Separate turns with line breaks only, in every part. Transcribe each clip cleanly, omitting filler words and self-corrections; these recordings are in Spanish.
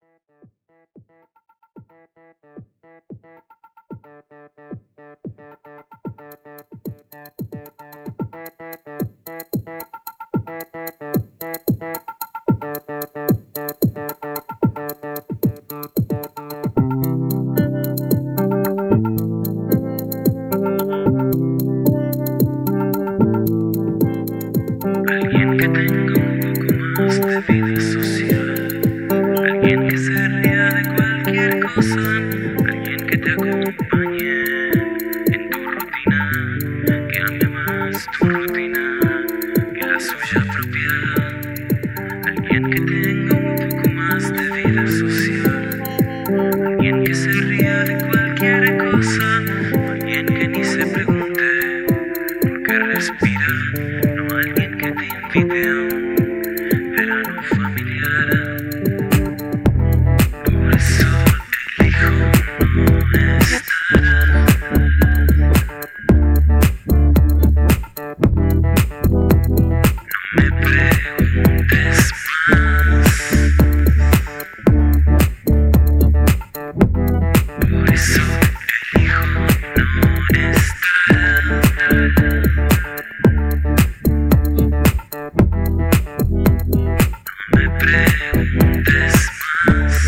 Alguien que tenga un poco más de vida social, alguien que se ría de cualquier cosa, alguien que te acompañe en tu rutina, que ame más tu rutina que la suya propia. Alguien que tenga un poco más de vida social, alguien que se ría de cualquier cosa, alguien que ni se pregunte por qué respira. No alguien que te invite a un verano familiar. Por eso elijo no estar. No me preguntes más. Por eso elijo no estar. No me preguntes más.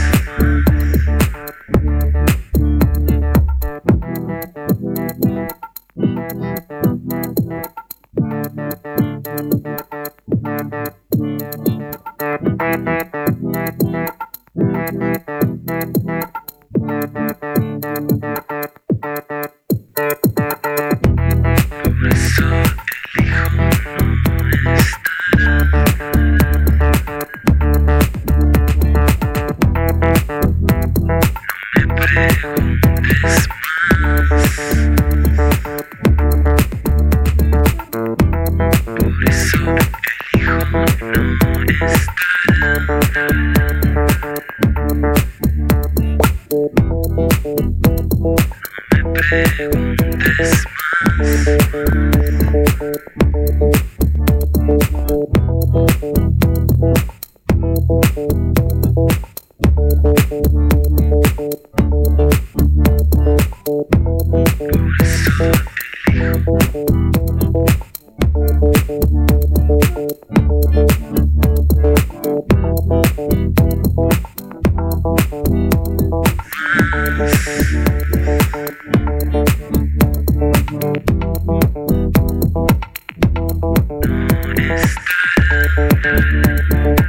Por eso elijo no estar. No me preguntes más. Por eso elijo no estar. No me preguntes más.